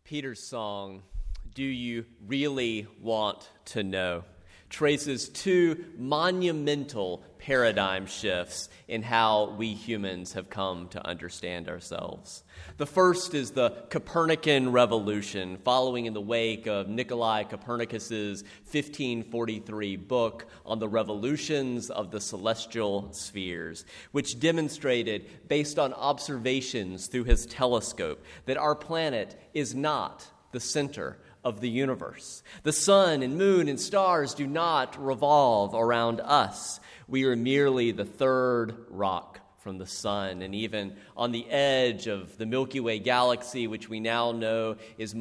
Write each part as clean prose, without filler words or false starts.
Peter's song, "Do You Really Want to Know?" traces two monumental paradigm shifts in how we humans have come to understand ourselves. The first is the Copernican revolution, following in the wake of Nikolai Copernicus's 1543 book on the revolutions of the celestial spheres, which demonstrated, based on observations through his telescope, that our planet is not the center of the universe. The sun and moon and stars do not revolve around us. We are merely the third rock from the sun, and even on the edge of the Milky Way galaxy, which we now know is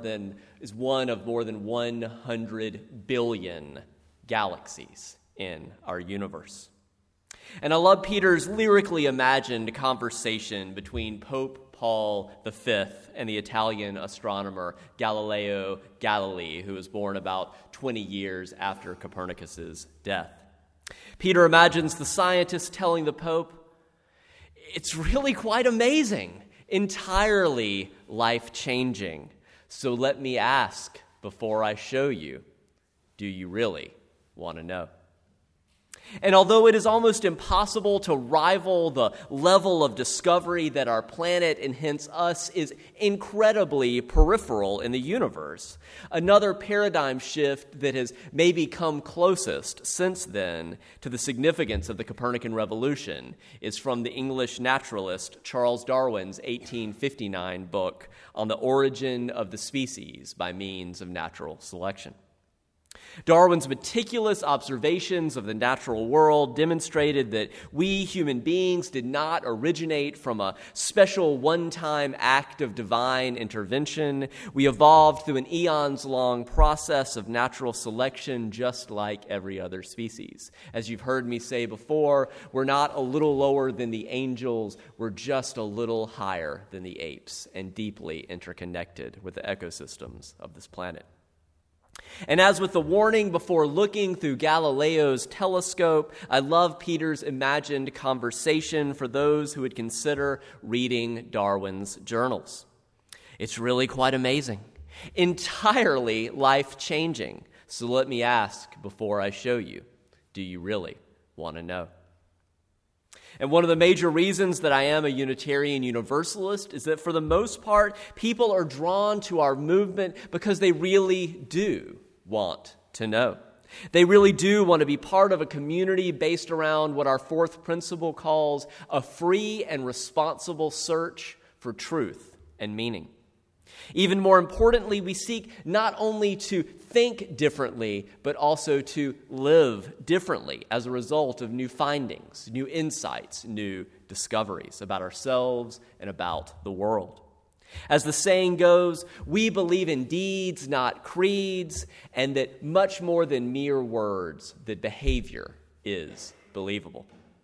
one of more than 100 billion galaxies in our universe. And I love Peter's lyrically imagined conversation between Pope Paul V and the Italian astronomer Galileo Galilei, who was born about 20 years after Copernicus's death. Peter imagines the scientist telling the Pope, "It's really quite amazing, entirely life-changing. So let me ask before I show you, do you really want to know?" And although it is almost impossible to rival the level of discovery that our planet, and hence us, is incredibly peripheral in the universe, another paradigm shift that has maybe come closest since then to the significance of the Copernican revolution is from the English naturalist Charles Darwin's 1859 book on the origin of the species by means of natural selection. Darwin's meticulous observations of the natural world demonstrated that we human beings did not originate from a special one-time act of divine intervention. We evolved through an eons-long process of natural selection just like every other species. As you've heard me say before, we're not a little lower than the angels, we're just a little higher than the apes and deeply interconnected with the ecosystems of this planet. And as with the warning before looking through Galileo's telescope, I love Peter's imagined conversation for those who would consider reading Darwin's journals. It's really quite amazing, entirely life-changing. So let me ask before I show you, do you really want to know? And one of the major reasons that I am a Unitarian Universalist is that for the most part, people are drawn to our movement because they really do want to know. They really do want to be part of a community based around what our fourth principle calls a free and responsible search for truth and meaning. Even more importantly, we seek not only to think differently, but also to live differently as a result of new findings, new insights, new discoveries about ourselves and about the world. As the saying goes, we believe in deeds, not creeds, and that much more than mere words, that behavior is believable.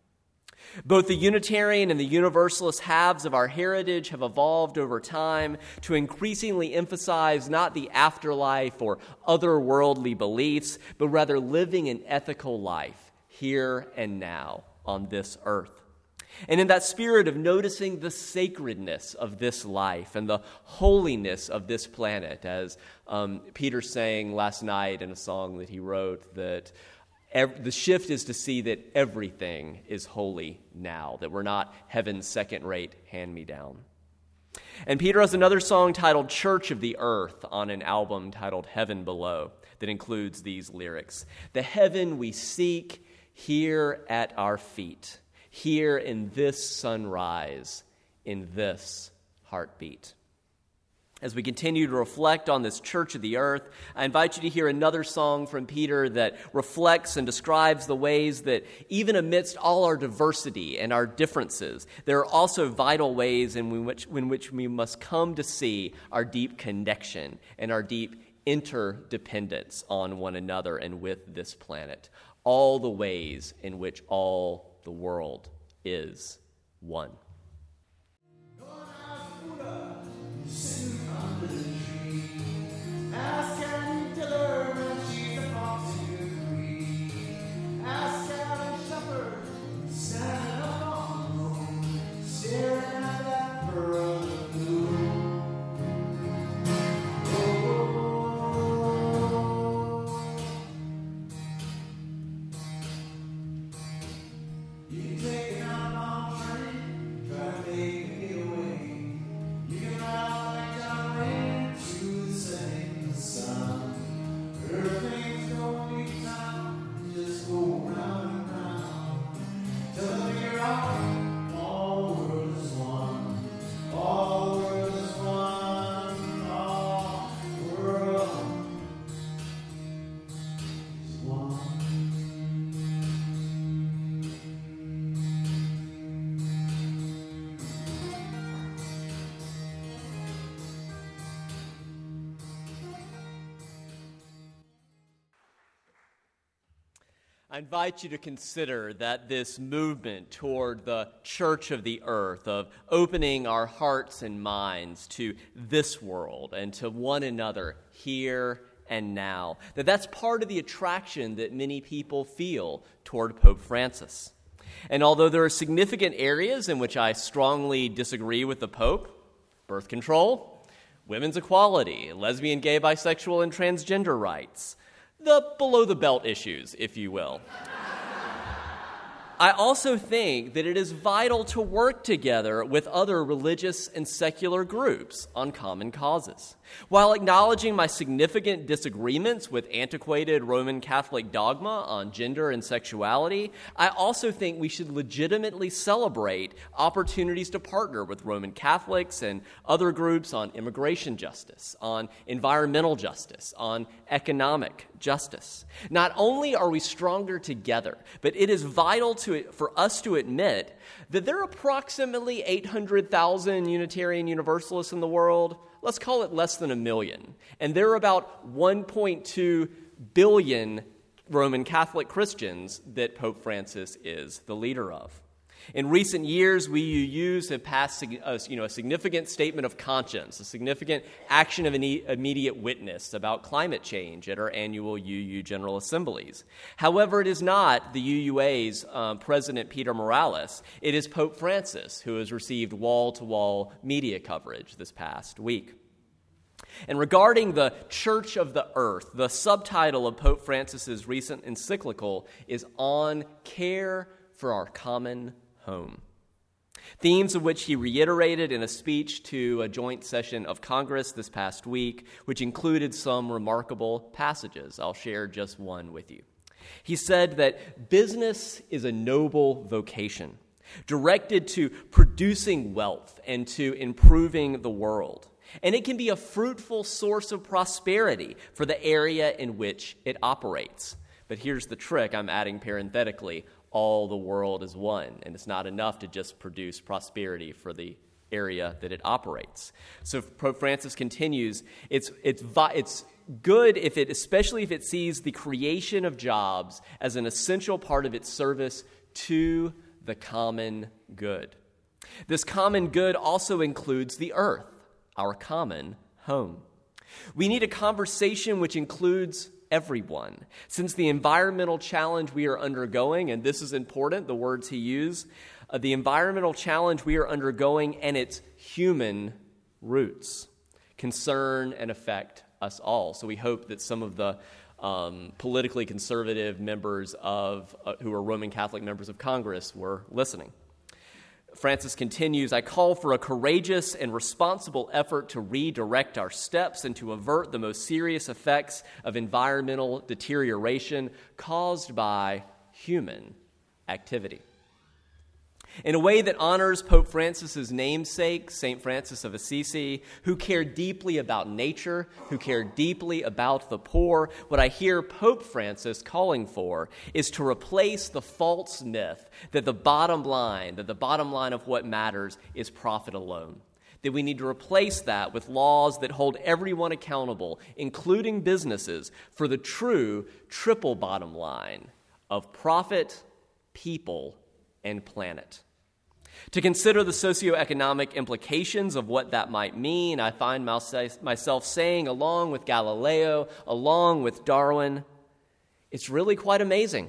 Both the Unitarian and the Universalist halves of our heritage have evolved over time to increasingly emphasize not the afterlife or otherworldly beliefs, but rather living an ethical life here and now on this earth. And in that spirit of noticing the sacredness of this life and the holiness of this planet, as Peter sang last night in a song that he wrote, that the shift is to see that everything is holy now, that we're not heaven's second-rate hand-me-down. And Peter has another song titled Church of the Earth on an album titled Heaven Below that includes these lyrics. The heaven we seek here at our feet, here in this sunrise, in this heartbeat. As we continue to reflect on this Church of the Earth, I invite you to hear another song from Peter that reflects and describes the ways that even amidst all our diversity and our differences, there are also vital ways in which we must come to see our deep connection and our deep interdependence on one another and with this planet. All the ways in which all the world is one. Ask Annie Diller if she's a fox in the tree. Ask Alan Shepherd, standing up on the moon, staring at that pearl of blue. I invite you to consider that this movement toward the church of the earth, of opening our hearts and minds to this world and to one another here and now, that's part of the attraction that many people feel toward Pope Francis. And although there are significant areas in which I strongly disagree with the Pope, birth control, women's equality, lesbian, gay, bisexual, and transgender rights, the below-the-belt issues, if you will. I also think that it is vital to work together with other religious and secular groups on common causes. While acknowledging my significant disagreements with antiquated Roman Catholic dogma on gender and sexuality, I also think we should legitimately celebrate opportunities to partner with Roman Catholics and other groups on immigration justice, on environmental justice, on economic justice. Not only are we stronger together, but it is vital for us to admit that there are approximately 800,000 Unitarian Universalists in the world. Let's call it less than 1 million. And there are about 1.2 billion Roman Catholic Christians that Pope Francis is the leader of. In recent years, we UUs have passed a significant statement of conscience, a significant action of immediate witness about climate change at our annual UU General Assemblies. However, it is not the UUA's President Peter Morales. It is Pope Francis who has received wall-to-wall media coverage this past week. And regarding the Church of the Earth, the subtitle of Pope Francis's recent encyclical is On Care for Our Common Home. Themes of which he reiterated in a speech to a joint session of Congress this past week, which included some remarkable passages. I'll share just one with you. He said that business is a noble vocation, directed to producing wealth and to improving the world. And it can be a fruitful source of prosperity for the area in which it operates. But here's the trick, I'm adding parenthetically, all the world is one, and it's not enough to just produce prosperity for the area that it operates. So Pope Francis continues, it's good especially if it sees the creation of jobs as an essential part of its service to the common good. This common good also includes the earth, our common home. We need a conversation which includes everyone. Since the environmental challenge we are undergoing, and this is important, the words he used, the environmental challenge we are undergoing and its human roots concern and affect us all. So we hope that some of the politically conservative members who are Roman Catholic members of Congress were listening. Francis continues, I call for a courageous and responsible effort to redirect our steps and to avert the most serious effects of environmental deterioration caused by human activity. In a way that honors Pope Francis's namesake, St. Francis of Assisi, who cared deeply about nature, who cared deeply about the poor, what I hear Pope Francis calling for is to replace the false myth that the bottom line of what matters is profit alone. That we need to replace that with laws that hold everyone accountable, including businesses, for the true triple bottom line of profit, people, and planet. To consider the socioeconomic implications of what that might mean, I find myself saying, along with Galileo, along with Darwin, it's really quite amazing,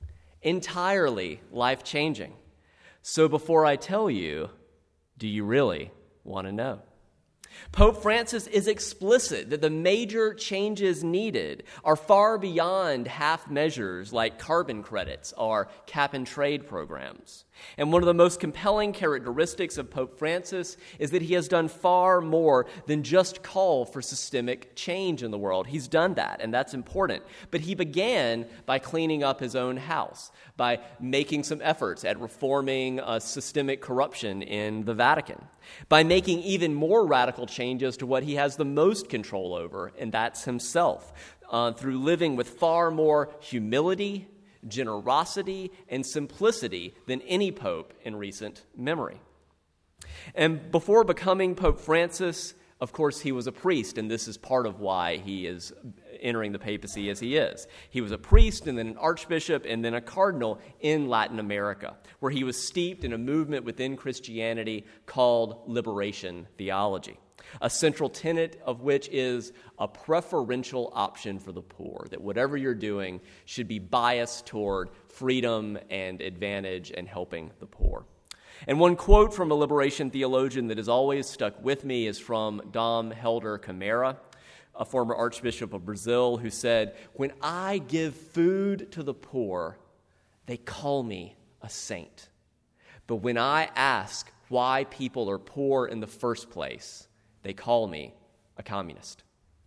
entirely life-changing. So before I tell you, do you really want to know? Pope Francis is explicit that the major changes needed are far beyond half measures like carbon credits or cap-and-trade programs. And one of the most compelling characteristics of Pope Francis is that he has done far more than just call for systemic change in the world. He's done that, and that's important. But he began by cleaning up his own house, by making some efforts at reforming systemic corruption in the Vatican, by making even more radical changes to what he has the most control over, and that's himself, through living with far more humility, generosity, and simplicity than any pope in recent memory. And before becoming Pope Francis, Of course, he was a priest, and this is part of why he is entering the papacy as he is. He was a priest and then an archbishop and then a cardinal in Latin America, where he was steeped in a movement within Christianity called liberation theology, a central tenet of which is a preferential option for the poor, that whatever you're doing should be biased toward freedom and advantage and helping the poor. And one quote from a liberation theologian that has always stuck with me is from Dom Helder Camara, a former archbishop of Brazil, who said, "When I give food to the poor, they call me a saint. But when I ask why people are poor in the first place, they call me a communist."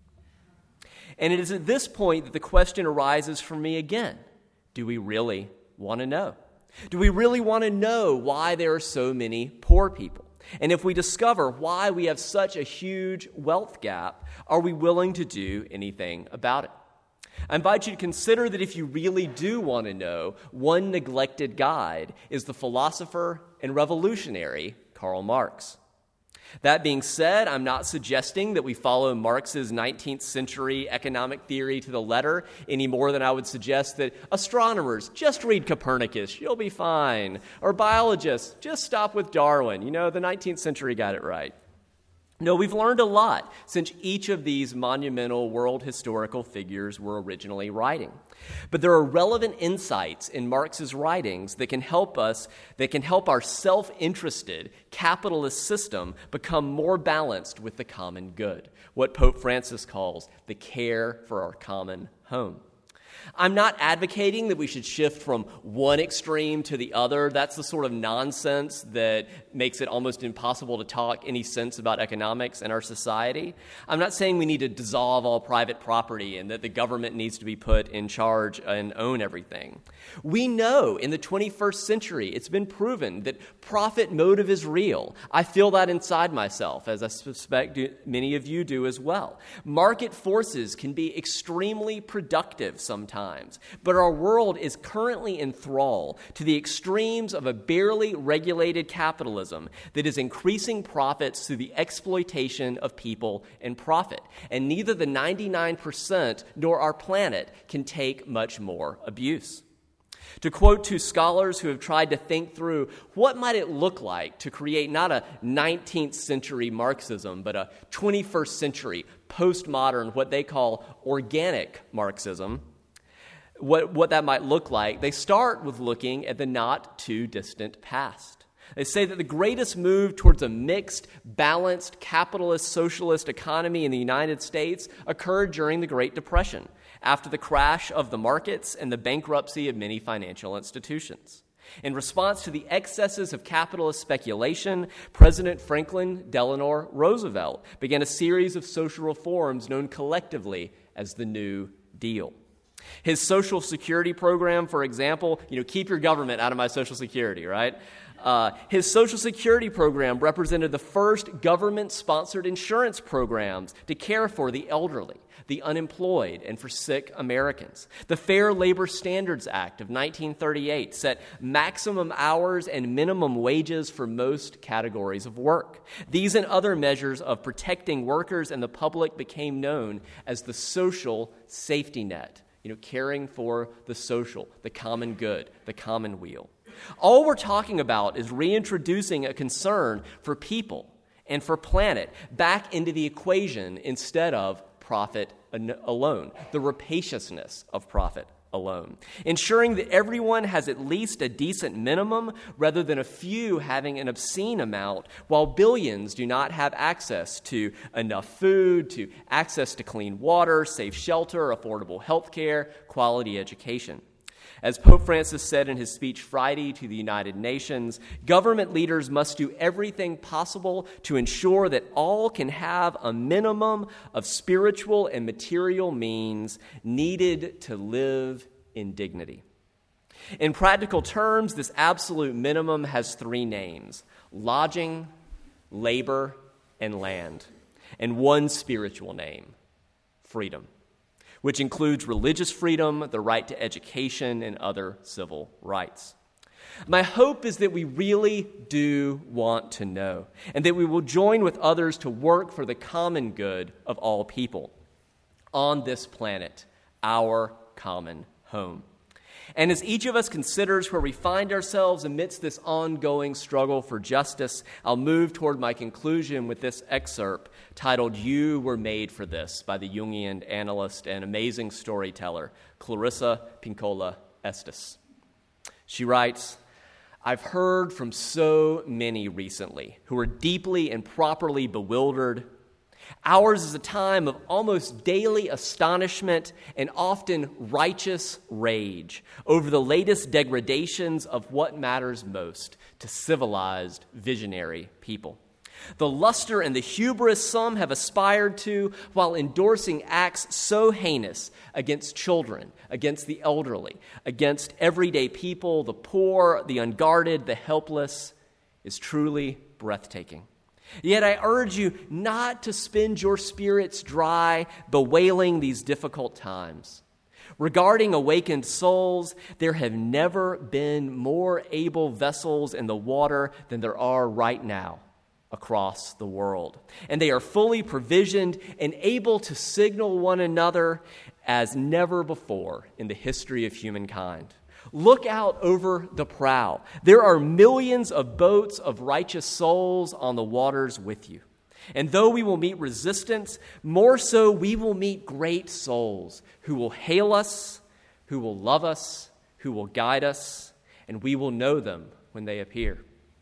And it is at this point that the question arises for me again. Do we really want to know? Do we really want to know why there are so many poor people? And if we discover why we have such a huge wealth gap, are we willing to do anything about it? I invite you to consider that if you really do want to know, one neglected guide is the philosopher and revolutionary Karl Marx. That being said, I'm not suggesting that we follow Marx's 19th century economic theory to the letter any more than I would suggest that astronomers just read Copernicus, you'll be fine, or biologists just stop with Darwin. You know, the 19th century got it right. No, we've learned a lot since each of these monumental world historical figures were originally writing. But there are relevant insights in Marx's writings that can help our self-interested capitalist system become more balanced with the common good, what Pope Francis calls the care for our common home. I'm not advocating that we should shift from one extreme to the other. That's the sort of nonsense that makes it almost impossible to talk any sense about economics in our society. I'm not saying we need to dissolve all private property and that the government needs to be put in charge and own everything. We know in the 21st century it's been proven that profit motive is real. I feel that inside myself, as I suspect many of you do as well. Market forces can be extremely productive sometimes, but our world is currently in thrall to the extremes of a barely regulated capitalism that is increasing profits through the exploitation of people and profit. And neither the 99% nor our planet can take much more abuse. To quote two scholars who have tried to think through what might it look like to create not a 19th century Marxism, but a 21st century postmodern, what they call organic Marxism, what that might look like, they start with looking at the not too distant past. They say that the greatest move towards a mixed, balanced, capitalist, socialist economy in the United States occurred during the Great Depression, after the crash of the markets and the bankruptcy of many financial institutions. In response to the excesses of capitalist speculation, President Franklin Delano Roosevelt began a series of social reforms known collectively as the New Deal. His Social Security program, for example, keep your government out of my Social Security, right? His Social Security program represented the first government-sponsored insurance programs to care for the elderly, the unemployed, and for sick Americans. The Fair Labor Standards Act of 1938 set maximum hours and minimum wages for most categories of work. These and other measures of protecting workers and the public became known as the social safety net. Caring for the social, the common good, the commonweal. All we're talking about is reintroducing a concern for people and for planet back into the equation instead of profit alone, the rapaciousness of profit alone, ensuring that everyone has at least a decent minimum rather than a few having an obscene amount, while billions do not have access to enough food, to access to clean water, safe shelter, affordable health care, quality education. As Pope Francis said in his speech Friday to the United Nations, government leaders must do everything possible to ensure that all can have a minimum of spiritual and material means needed to live in dignity. In practical terms, this absolute minimum has three names: lodging, labor, and land, and one spiritual name: freedom, which includes religious freedom, the right to education, and other civil rights. My hope is that we really do want to know, and that we will join with others to work for the common good of all people on this planet, our common home. And as each of us considers where we find ourselves amidst this ongoing struggle for justice, I'll move toward my conclusion with this excerpt titled "You Were Made for This" by the Jungian analyst and amazing storyteller, Clarissa Pinkola Estes. She writes, "I've heard from so many recently who are deeply and properly bewildered. Ours is a time of almost daily astonishment and often righteous rage over the latest degradations of what matters most to civilized, visionary people. The luster and the hubris some have aspired to while endorsing acts so heinous against children, against the elderly, against everyday people, the poor, the unguarded, the helpless, is truly breathtaking. Yet I urge you not to spend your spirits dry bewailing these difficult times. Regarding awakened souls, there have never been more able vessels in the water than there are right now across the world. And they are fully provisioned and able to signal one another as never before in the history of humankind. Look out over the prow. There are millions of boats of righteous souls on the waters with you. And though we will meet resistance, more so we will meet great souls who will hail us, who will love us, who will guide us, and we will know them when they appear.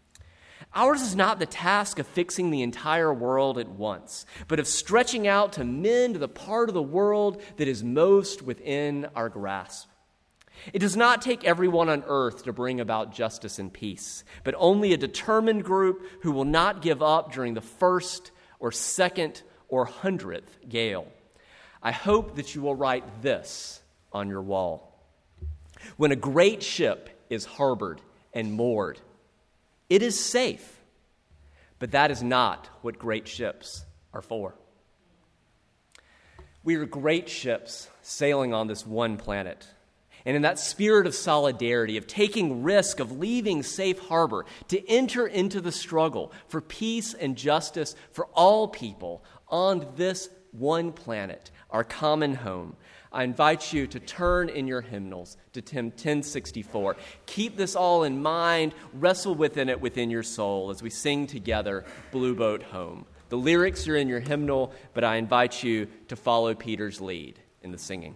Ours is not the task of fixing the entire world at once, but of stretching out to mend the part of the world that is most within our grasp. It does not take everyone on earth to bring about justice and peace, but only a determined group who will not give up during the first or second or 100th gale. I hope that you will write this on your wall. When a great ship is harbored and moored, it is safe, but that is not what great ships are for. We are great ships sailing on this one planet. And in that spirit of solidarity, of taking risk, of leaving safe harbor, to enter into the struggle for peace and justice for all people on this one planet, our common home, I invite you to turn in your hymnals to hymn 1064. Keep this all in mind, wrestle within it within your soul as we sing together, Blue Boat Home. The lyrics are in your hymnal, but I invite you to follow Peter's lead in the singing.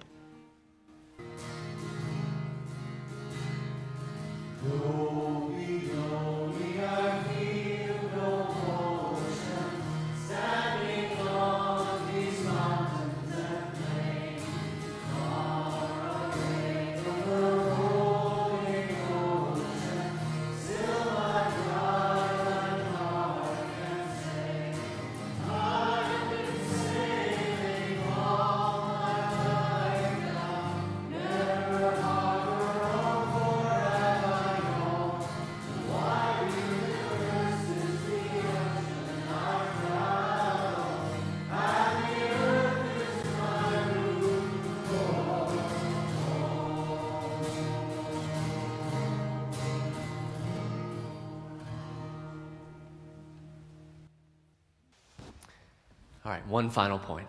All right, one final point.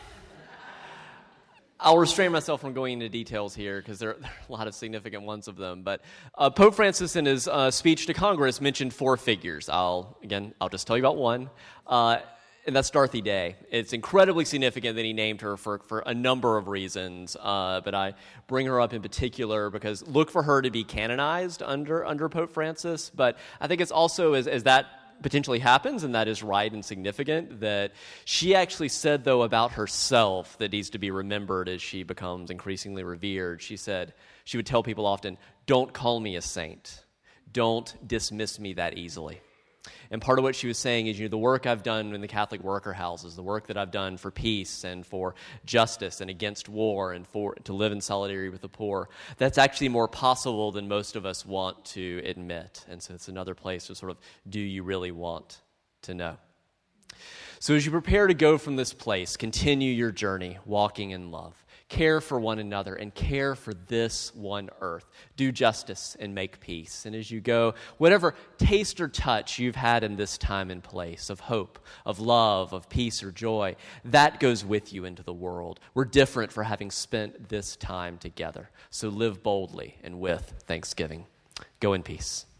I'll restrain myself from going into details here because there are a lot of significant ones of them. But Pope Francis in his speech to Congress mentioned four figures. I'll just tell you about one, and that's Dorothy Day. It's incredibly significant that he named her for a number of reasons, but I bring her up in particular because look for her to be canonized under Pope Francis. But I think it's also as that potentially happens, and that is right and significant, that she actually said, though, about herself that needs to be remembered as she becomes increasingly revered. She said, she would tell people often, don't call me a saint. Don't dismiss me that easily. And part of what she was saying is, the work I've done in the Catholic worker houses, the work that I've done for peace and for justice and against war and to live in solidarity with the poor, that's actually more possible than most of us want to admit. And so it's another place to sort of, do you really want to know? So as you prepare to go from this place, continue your journey, walking in love. Care for one another and care for this one earth. Do justice and make peace. And as you go, whatever taste or touch you've had in this time and place of hope, of love, of peace or joy, that goes with you into the world. We're different for having spent this time together. So live boldly and with thanksgiving. Go in peace.